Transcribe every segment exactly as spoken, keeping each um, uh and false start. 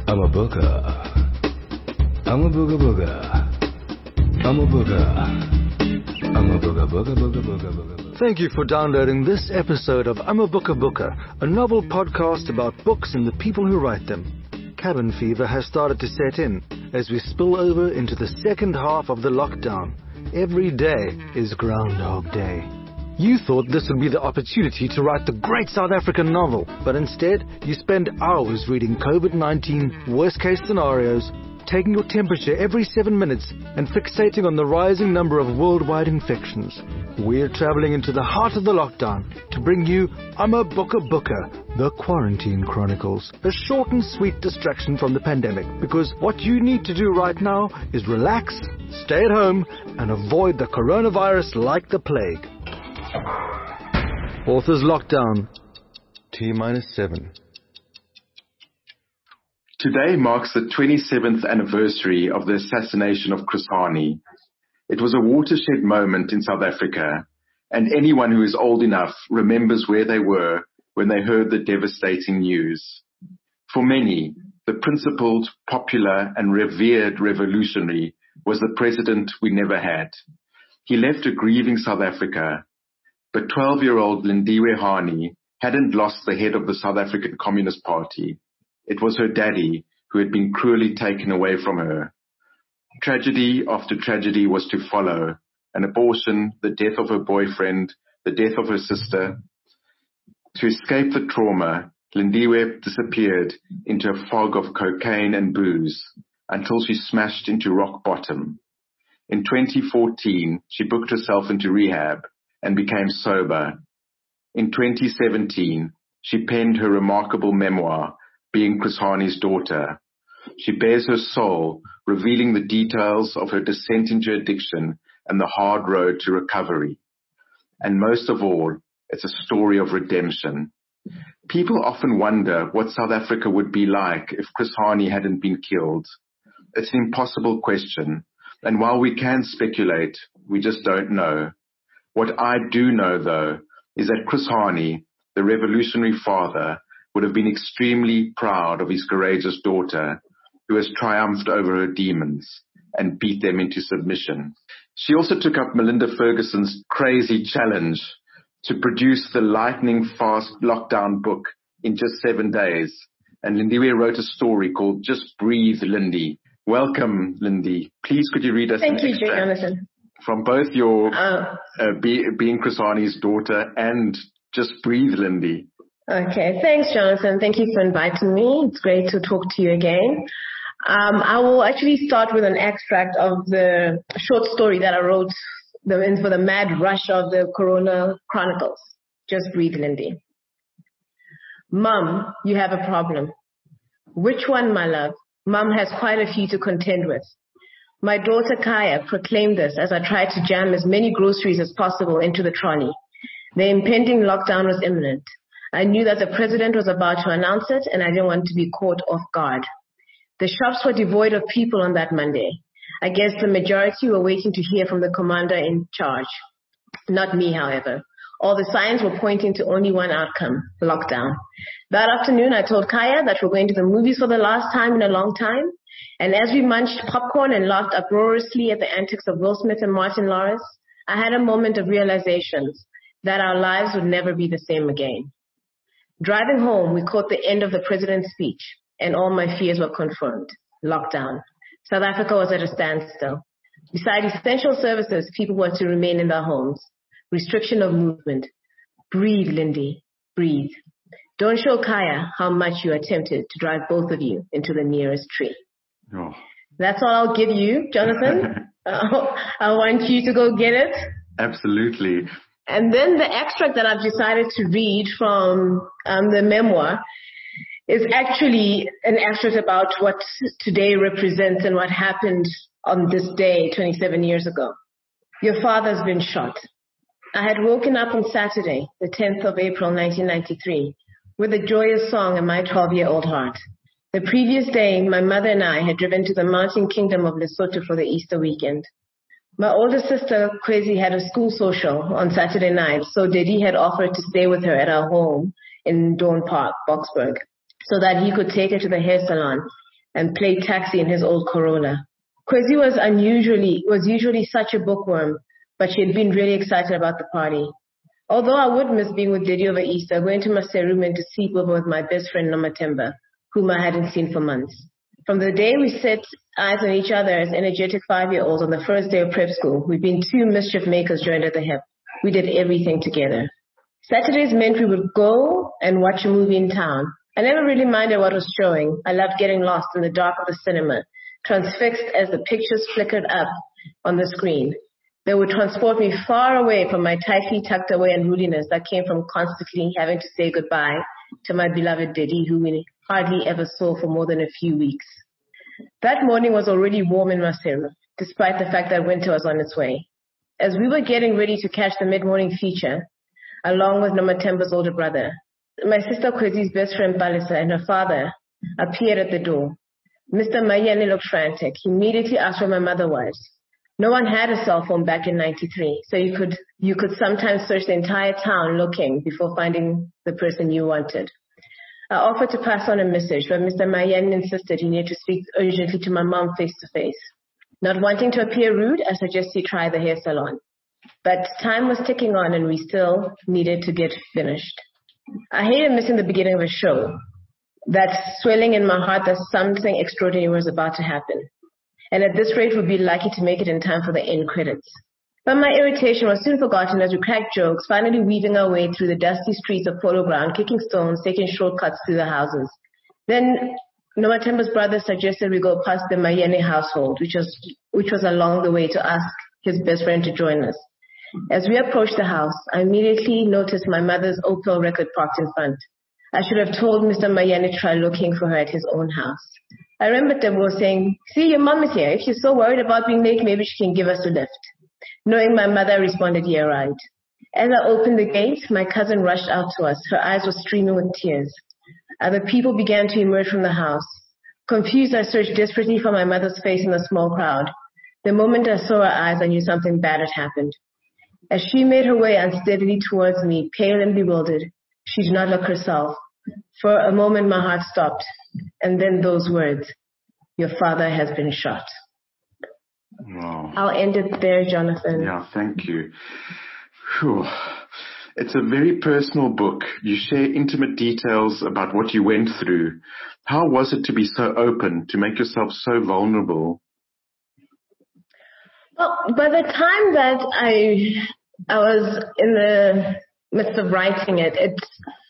I'm a booger. I'm a booger booger. I'm a booger. I'm a booger booger booger booger booger. Thank you for downloading this episode of I'm a Booker Booker, a novel podcast about books and the people who write them. Cabin fever has started to set in as we spill over into the second half of the lockdown. Every day is Groundhog Day. You thought this would be the opportunity to write the great South African novel, but instead you spend hours reading COVID nineteen worst-case scenarios, taking your temperature every seven minutes, and fixating on the rising number of worldwide infections. We're traveling into the heart of the lockdown to bring you I'm a Booker Booker, The Quarantine Chronicles, a short and sweet distraction from the pandemic, because what you need to do right now is relax, stay at home, and avoid the coronavirus like the plague. Author's Lockdown, T minus seven. Today marks the twenty-seventh anniversary of the assassination of Chris Hani. It was a watershed moment in South Africa, and anyone who is old enough remembers where they were when they heard the devastating news. For many, the principled, popular, and revered revolutionary was the president we never had. He left a grieving South Africa, but twelve-year-old Lindiwe Hani hadn't lost the head of the South African Communist Party. It was her daddy who had been cruelly taken away from her. Tragedy after tragedy was to follow: an abortion, the death of her boyfriend, the death of her sister. To escape the trauma, Lindiwe disappeared into a fog of cocaine and booze until she smashed into rock bottom. In twenty fourteen, she booked herself into rehab and became sober. In twenty seventeen, she penned her remarkable memoir, Being Chris Hani's Daughter. She bears her soul, revealing the details of her descent into addiction and the hard road to recovery. And most of all, it's a story of redemption. People often wonder what South Africa would be like if Chris Hani hadn't been killed. It's an impossible question, and while we can speculate, we just don't know. What I do know, though, is that Chris Hani, the revolutionary father, would have been extremely proud of his courageous daughter, who has triumphed over her demons and beat them into submission. She also took up Melinda Ferguson's crazy challenge to produce the lightning-fast lockdown book in just seven days. And Lindiwe wrote a story called Just Breathe, Lindy. Welcome, Lindy. Please could you read us Thank an you, extract Jonathan. from both your Uh, uh, be, Being Chris Hani's Daughter and Just Breathe, Lindy. okay, thanks, Jonathan. Thank you for inviting me. It's great to talk to you again. Um, I will actually start with an extract of the short story that I wrote the, for the mad rush of the Corona Chronicles. Just Breathe, Lindy. Mum, you have a problem. Which one, my love? Mum has quite a few to contend with. My daughter Kaya proclaimed this as I tried to jam as many groceries as possible into the trolley. The impending lockdown was imminent. I knew that the president was about to announce it, and I didn't want to be caught off guard. The shops were devoid of people on that Monday. I guess the majority were waiting to hear from the commander in charge. Not me, however. All the signs were pointing to only one outcome: lockdown. That afternoon, I told Kaya that we're going to the movies for the last time in a long time. And as we munched popcorn and laughed uproariously at the antics of Will Smith and Martin Lawrence, I had a moment of realizations that our lives would never be the same again. Driving home, we caught the end of the president's speech, and all my fears were confirmed. Lockdown. South Africa was at a standstill. Beside essential services, people were to remain in their homes. Restriction of movement. Breathe, Lindy. Breathe. Don't show Kaya how much you are tempted to drive both of you into the nearest tree. Oh. That's all I'll give you, Jonathan. uh, I want you to go get it. Absolutely. And then the extract that I've decided to read from um, the memoir is actually an extract about what today represents and what happened on this day twenty-seven years ago. Your father's been shot. I had woken up on Saturday, the tenth of April, nineteen ninety-three, with a joyous song in my twelve-year-old heart. The previous day, my mother and I had driven to the mountain kingdom of Lesotho for the Easter weekend. My older sister, Kwezi, had a school social on Saturday night, so Daddy had offered to stay with her at our home in Dawn Park, Boksburg, so that he could take her to the hair salon and played taxi in his old Corolla. Kwezi was unusually, was usually such a bookworm, but she had been really excited about the party. Although I would miss being with Didi over Easter, going to Maseru meant to sleep over with my best friend Nomathemba, whom I hadn't seen for months. From the day we set eyes on each other as energetic five-year-olds on the first day of prep school, we'd been two mischief makers joined at the hip. We did everything together. Saturdays meant we would go and watch a movie in town. I never really minded what was showing. I loved getting lost in the dark of the cinema, transfixed as the pictures flickered up on the screen. They would transport me far away from my tightly tucked away unruliness that came from constantly having to say goodbye to my beloved Didi, who we hardly ever saw for more than a few weeks. That morning was already warm in Maseru, despite the fact that winter was on its way. As we were getting ready to catch the mid-morning feature, along with Nomathemba's older brother, my sister Kwezi's best friend Balisa and her father appeared at the door. Mister Mayane looked frantic. He immediately asked where my mother was. No one had a cell phone back in ninety-three, so you could you could sometimes search the entire town looking before finding the person you wanted. I offered to pass on a message, but Mister Mayane insisted he needed to speak urgently to my mom face to face. Not wanting to appear rude, I suggested he try the hair salon. But time was ticking on and we still needed to get finished. I hated missing the beginning of a show. That swelling in my heart that something extraordinary was about to happen. And at this rate would be lucky to make it in time for the end credits. But my irritation was soon forgotten as we cracked jokes, finally weaving our way through the dusty streets of Polo Ground, kicking stones, taking shortcuts through the houses. Then Nomathemba's brother suggested we go past the Mayane household, which was, which was along the way, to ask his best friend to join us. As we approached the house, I immediately noticed my mother's Opel record parked in front. I should have told Mister Mayane to try looking for her at his own house. I remember Tebo saying, "See, your mom is here. If you're so worried about being late, maybe she can give us a lift." Knowing my mother responded, "Yeah, right." As I opened the gate, my cousin rushed out to us. Her eyes were streaming with tears. Other people began to emerge from the house. Confused, I searched desperately for my mother's face in the small crowd. The moment I saw her eyes, I knew something bad had happened. As she made her way unsteadily towards me, pale and bewildered, she did not look herself. For a moment, my heart stopped. And then those words, "Your father has been shot." Wow. I'll end it there, Jonathan. Yeah, thank you. Whew. It's a very personal book. You share intimate details about what you went through. How was it to be so open, to make yourself so vulnerable? Well, by the time that I I was in the midst of writing it, it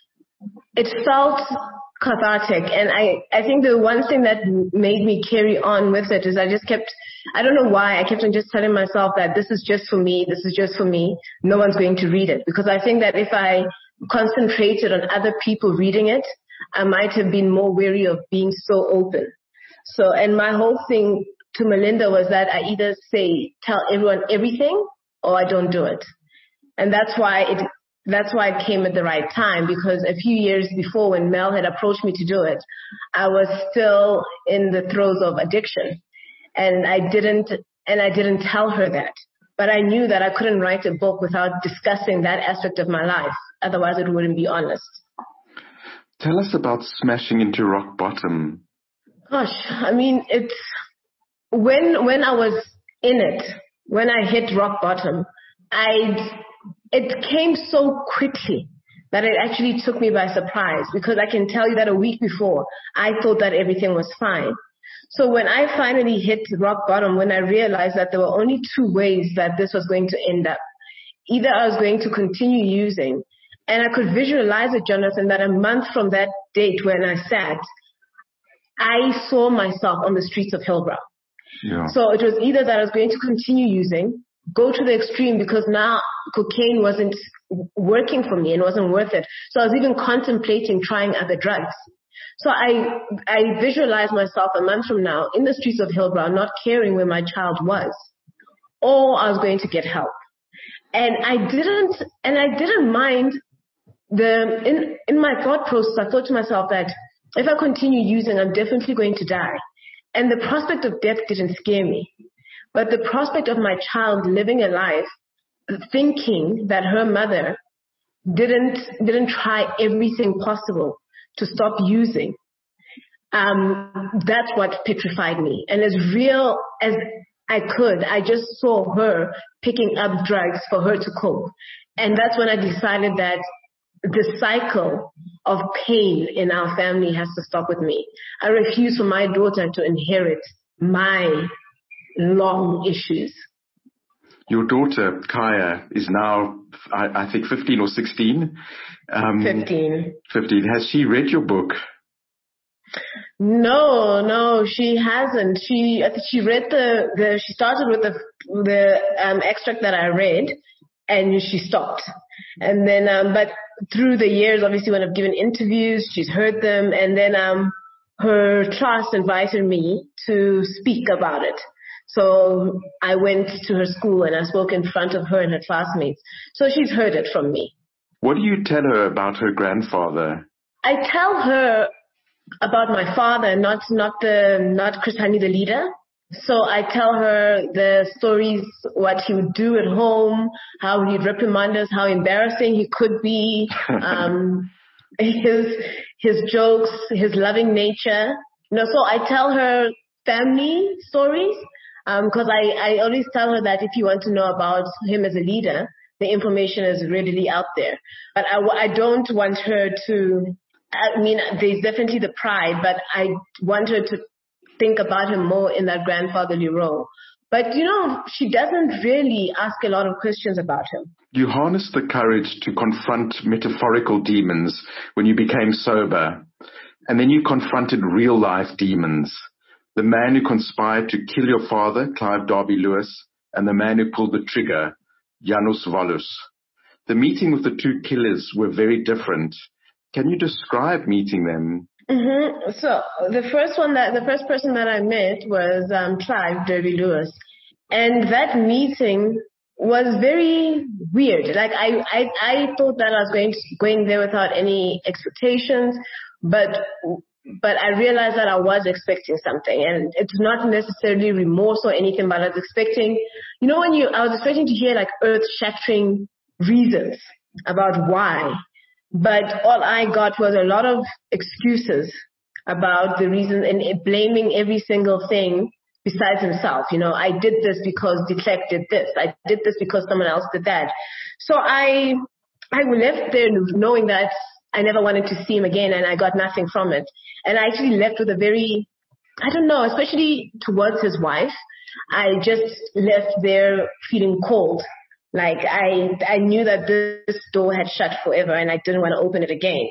it felt cathartic. And I, I think the one thing that made me carry on with it is I just kept, I don't know why, I kept on just telling myself that this is just for me, this is just for me, no one's going to read it. Because I think that if I concentrated on other people reading it, I might have been more wary of being so open. So, and my whole thing to Melinda was that I either say, tell everyone everything, or I don't do it. And that's why it, that's why it came at the right time, because a few years before when Mel had approached me to do it, I was still in the throes of addiction. And I didn't, and I didn't tell her that. But I knew that I couldn't write a book without discussing that aspect of my life. Otherwise it wouldn't be honest. Tell us about smashing into rock bottom. Gosh, I mean, it's, when, when I was in it, when I hit rock bottom, I, it came so quickly that it actually took me by surprise, because I can tell you that a week before, I thought that everything was fine. So when I finally hit rock bottom, when I realized that there were only two ways that this was going to end up, either I was going to continue using, and I could visualize it, Jonathan, that a month from that date when I sat, I saw myself on the streets of Hillbrow. Yeah. So it was either that I was going to continue using, go to the extreme, because now cocaine wasn't working for me and wasn't worth it. So I was even contemplating trying other drugs. So I, I visualized myself a month from now in the streets of Hillbrow, not caring where my child was, or I was going to get help. And I didn't, and I didn't mind the, in, in my thought process, I thought to myself that if I continue using, I'm definitely going to die. And the prospect of death didn't scare me. But the prospect of my child living a life thinking that her mother didn't, didn't try everything possible to stop using, um, that's what petrified me. And as real as I could, I just saw her picking up drugs for her to cope. And that's when I decided that the cycle of pain in our family has to stop with me. I refuse for my daughter to inherit my long issues. Your daughter, Kaya, is now, I, I think, fifteen or sixteen. Um, fifteen. fifteen. Has she read your book? No, no, she hasn't. She I think she read the, the she started with the the um, extract that I read, and she stopped. And then, um, but through the years, obviously, when I've given interviews, she's heard them, and then um, her class invited me to speak about it. So I went to her school and I spoke in front of her and her classmates. So she's heard it from me. What do you tell her about her grandfather? I tell her about my father, not not the not Chris Hani, the leader. So I tell her the stories, what he would do at home, how he'd reprimand us, how embarrassing he could be, um, his his jokes, his loving nature. You know, so I tell her family stories. Because um, I, I always tell her that if you want to know about him as a leader, the information is readily out there. But I, I don't want her to, I mean, there's definitely the pride, but I want her to think about him more in that grandfatherly role. But, you know, she doesn't really ask a lot of questions about him. You harnessed the courage to confront metaphorical demons when you became sober. And then you confronted real-life demons. The man who conspired to kill your father, Clive Derby Lewis, and the man who pulled the trigger, Janusz Wallus. The meeting with the two killers were very different. Can you describe meeting them? Mm-hmm. So the first one that the first person that I met was um, Clive Derby Lewis, and that meeting was very weird. Like I, I, I thought that I was going to, going there without any expectations, but. But I realized that I was expecting something, and it's not necessarily remorse or anything, but I was expecting, you know, when you, I was expecting to hear like earth-shattering reasons about why, but all I got was a lot of excuses about the reason and blaming every single thing besides himself. You know, I did this because de Klerk did this. I did this because someone else did that. So I, I left there knowing that I never wanted to see him again, and I got nothing from it. And I actually left with a very, I don't know, especially towards his wife, I just left there feeling cold. Like I, I knew that this door had shut forever and I didn't want to open it again.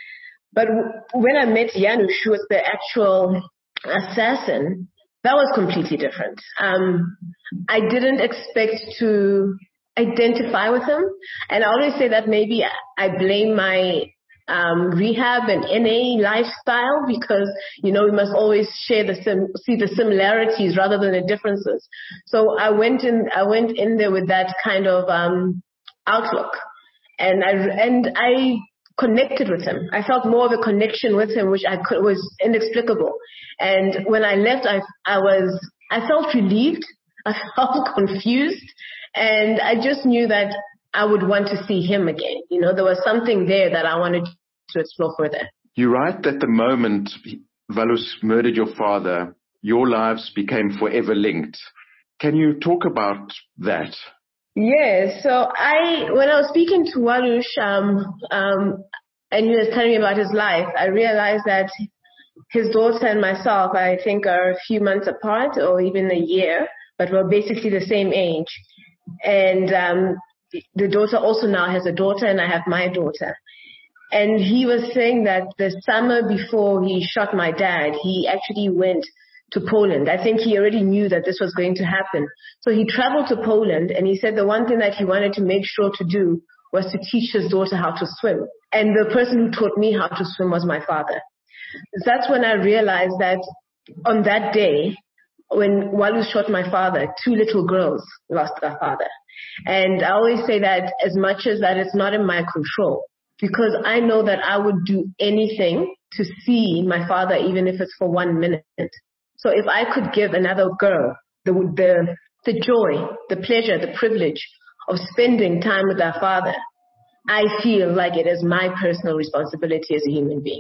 But w- when I met Janusz, who was the actual assassin, that was completely different. Um, I didn't expect to identify with him. And I always say that maybe I blame my Um, rehab and N A lifestyle, because, you know, we must always share the sim- see the similarities rather than the differences. So I went in, I went in there with that kind of, um, outlook, and I, and I connected with him. I felt more of a connection with him, which I could, was inexplicable. And when I left, I, I was, I felt relieved. I felt confused, and I just knew that I would want to see him again. You know, there was something there that I wanted to explore further. You write that the moment Wallus murdered your father, your lives became forever linked. Can you talk about that? Yes. So I, when I was speaking to Wallus, um, um, and he was telling me about his life, I realized that his daughter and myself, I think, are a few months apart or even a year, but we're basically the same age. And um, the daughter also now has a daughter, and I have my daughter. And he was saying that the summer before he shot my dad, he actually went to Poland. I think he already knew that this was going to happen. So he traveled to Poland, and he said the one thing that he wanted to make sure to do was to teach his daughter how to swim. And the person who taught me how to swim was my father. That's when I realized that on that day, when Wallus shot my father, two little girls lost their father. And I always say that as much as that it's not in my control, because I know that I would do anything to see my father, even if it's for one minute. So if I could give another girl the, the, the joy, the pleasure, the privilege of spending time with their father, I feel like it is my personal responsibility as a human being.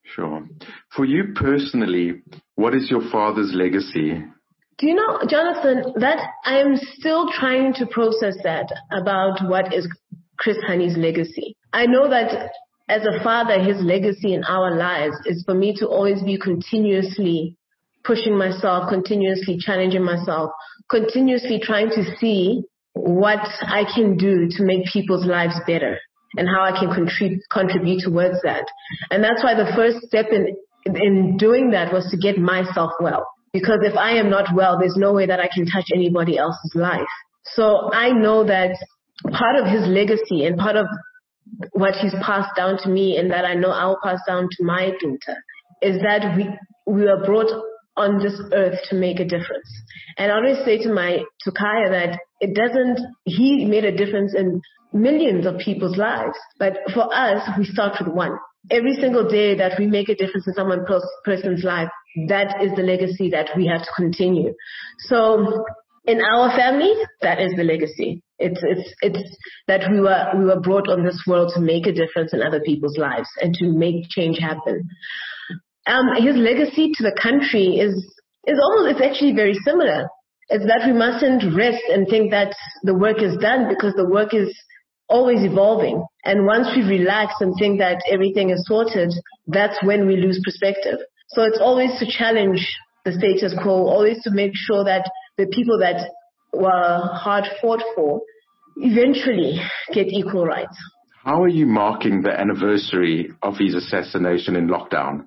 Sure. For you personally, what is your father's legacy? Do you know, Jonathan, that I am still trying to process that about what is Chris Honey's legacy. I know that as a father, his legacy in our lives is for me to always be continuously pushing myself, continuously challenging myself, continuously trying to see what I can do to make people's lives better and how I can contrib- contribute towards that. And that's why the first step in, in doing that was to get myself well. Because if I am not well, there's no way that I can touch anybody else's life. So I know that part of his legacy and part of what he's passed down to me and that I know I'll pass down to my daughter is that we, we were brought on this earth to make a difference. And I always say to my, to Kaya that it doesn't, he made a difference in millions of people's lives. But for us, we start with one. Every single day that we make a difference in someone person's life, that is the legacy that we have to continue. So in our family, that is the legacy. It's, it's, it's that we were, we were brought on this world to make a difference in other people's lives and to make change happen. Um, his legacy to the country is, is almost, it's actually very similar. It's that we mustn't rest and think that the work is done because the work is always evolving. And once we relax and think that everything is sorted, that's when we lose perspective. So it's always to challenge the status quo, always to make sure that the people that were hard fought for eventually get equal rights. How are you marking the anniversary of his assassination in lockdown?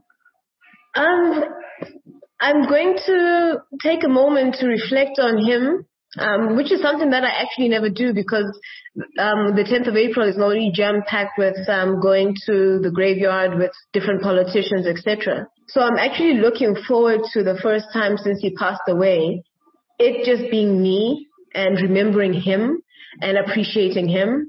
Um, I'm going to take a moment to reflect on him, um, which is something that I actually never do because um, the tenth of April is already jam-packed with um, going to the graveyard with different politicians, et cetera. So I'm actually looking forward to the first time since he passed away, it just being me and remembering him and appreciating him.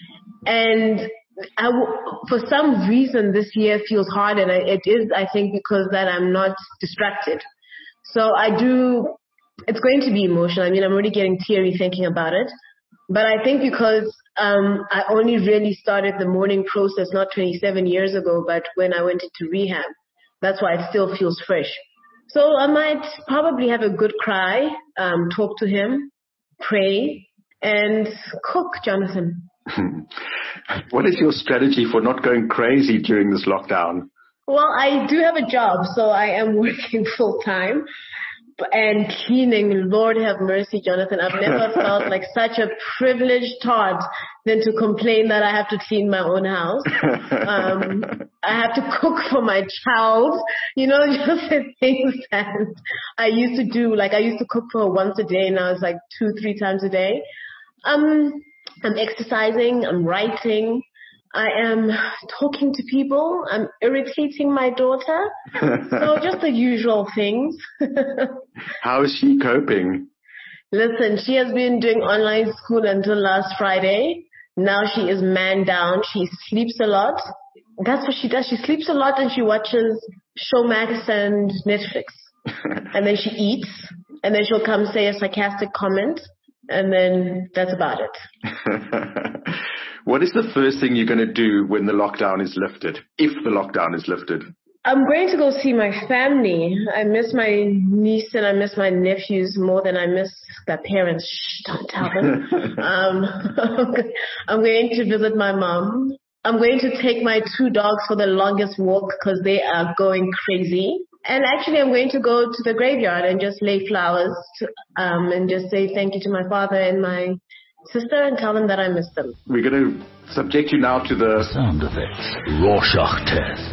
And I w- for some reason this year feels hard, and I, it is, I think, because that I'm not distracted. So I do, it's going to be emotional. I mean, I'm already getting teary thinking about it. But I think because um, I only really started the mourning process not twenty-seven years ago, but when I went into rehab, that's why it still feels fresh. So I might probably have a good cry, um, talk to him, pray, and cook, Jonathan. What is your strategy for not going crazy during this lockdown? Well, I do have a job, so I am working full time and cleaning. Lord have mercy, Jonathan. I've never felt like such a privileged thought than to complain that I have to clean my own house. Um, I have to cook for my child, you know, just the things that I used to do. Like I used to cook for her once a day, now it's like two, three times a day. Um, I'm exercising, I'm writing, I am talking to people, I'm irritating my daughter. So just the usual things. How is she coping? Listen, she has been doing online school until last Friday. Now she is man down. She sleeps a lot. That's what she does. She sleeps a lot and she watches Showmax and Netflix. And then she eats. And then she'll come say a sarcastic comment. And then that's about it. What is the first thing you're going to do when the lockdown is lifted, if the lockdown is lifted? I'm going to go see my family. I miss my niece and I miss my nephews more than I miss their parents. Shh, don't tell them. um, I'm going to visit my mom. I'm going to take my two dogs for the longest walk because they are going crazy. And actually, I'm going to go to the graveyard and just lay flowers to, um, and just say thank you to my father and my sister and tell them that I miss them. We're going to subject you now to the sound effects Rorschach test.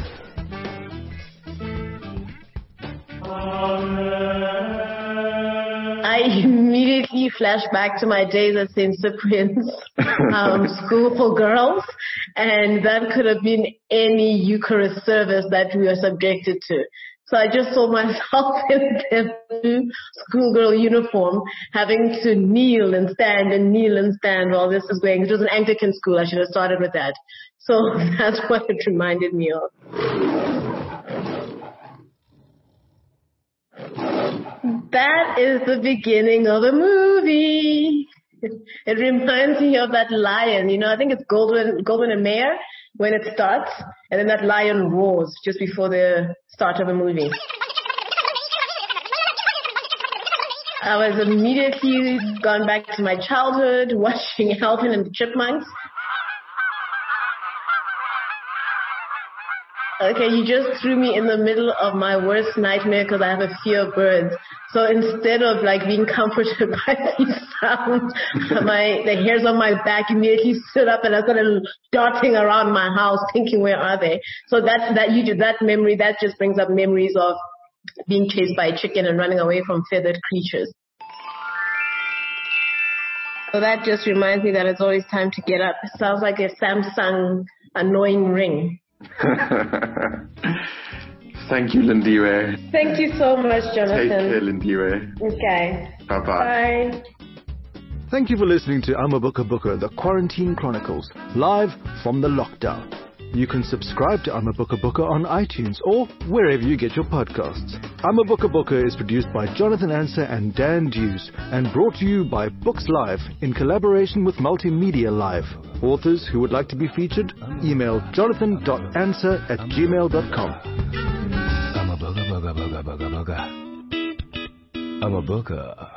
I immediately flash back to my days at Saint Cyprian's um, school for girls, and that could have been any Eucharist service that we were subjected to. So I just saw myself in the schoolgirl uniform, having to kneel and stand and kneel and stand while this is going. It was an Anglican school. I should have started with that. So that's what it reminded me of. That is the beginning of a movie. It reminds me of that lion. You know, I think it's Goldwyn, Goldwyn and Mayer. when it starts, and then that lion roars just before the start of the movie. I was immediately gone back to my childhood, watching Alvin and the Chipmunks. Okay, you just threw me in the middle of my worst nightmare because I have a fear of birds. So instead of like being comforted by these sounds, my the hairs on my back immediately stood up and I started darting around my house thinking, where are they? So that that you did that memory, that just brings up memories of being chased by a chicken and running away from feathered creatures. So that just reminds me that it's always time to get up. It sounds like a Samsung annoying ring. Thank you, Lindiwe. Thank you so much, Jonathan. Take care, Lindiwe. Okay. Bye-bye. Bye. Thank you for listening to Amabuka Buka, the Quarantine Chronicles, live from the lockdown. You can subscribe to Amabuka Buka on iTunes or wherever you get your podcasts. Amabuka Buka is produced by Jonathan Anser and Dan Dews and brought to you by Books Live in collaboration with Multimedia Live. Authors who would like to be featured, email jonathan dot anser at gmail dot com. Amabuka, buka, buka, buka, buka. Amabuka.